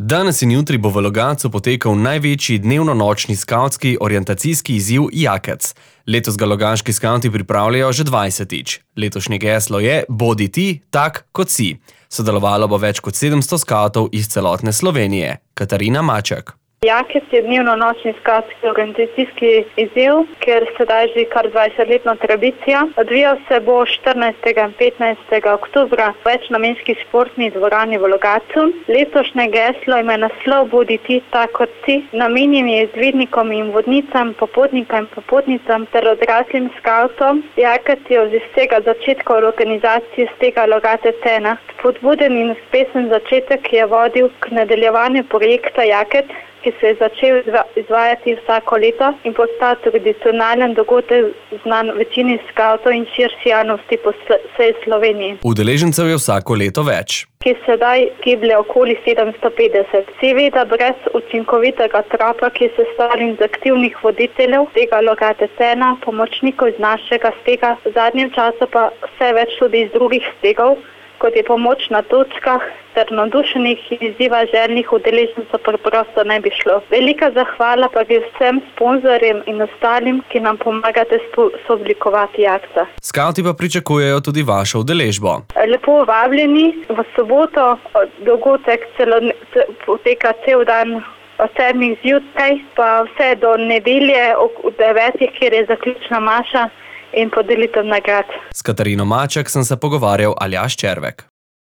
Danes in jutri bo v Logatcu potekal največji dnevno-nočni skavtski orientacijski izziv Jakec. Letos ga logaški skavti pripravljajo že 20-tič. Letošnje geslo je Bodi ti, tak kot si. Sodelovalo bo več kot 700 skavtov iz celotne Slovenije. Katarina Maček. Jakec je dnevno-nočni skavtski orientacijski izziv, ker sedaj že kar 20-letna tradicija. Odvijal se bo 14. in 15. oktobra v večnamenski športni dvorani v Logatcu. Letošnje geslo ima naslov Bodi ti, tak kot si. Namenjen je izvidnikom in vodnicam, popotnikom in popotnicam ter odraslim skavtom. Jakec je od vsega začetka organizacije stega Logatec 1. Spodbuden in uspešen začetek je vodil k nadaljevanju projekta Jakec, ki se je začel izvajati vsako leto in postal tradicionalen dogodek znan večini skavtov in širši javnosti po vsej Sloveniji. Udeležencev je vsako leto več, Ki sedaj giblje okoli 750. Seveda brez učinkovitega tropa, ki je sestavljen iz aktivnih voditeljev tega Logatec 1, pomočnikov iz našega stega, v zadnjem času pa vse več tudi iz drugih stegov, kot je pomoč na točkah, ter navdušenih in izziva željnih udeležencev preprosto ne bi šlo. Velika zahvala pa gre vsem sponzorjem in ostalim, ki nam pomagate sooblikovati Jakca. Skavti pa pričakujejo tudi vašo udeležbo. Lepo vabljeni, v soboto dogodek poteka cel dan od 7 zjutraj, pa vse do nedelje ob 9, kjer je zaključna maša in podelitev nagrad. S Katarino Maček sem se pogovarjal Aljaž Červek.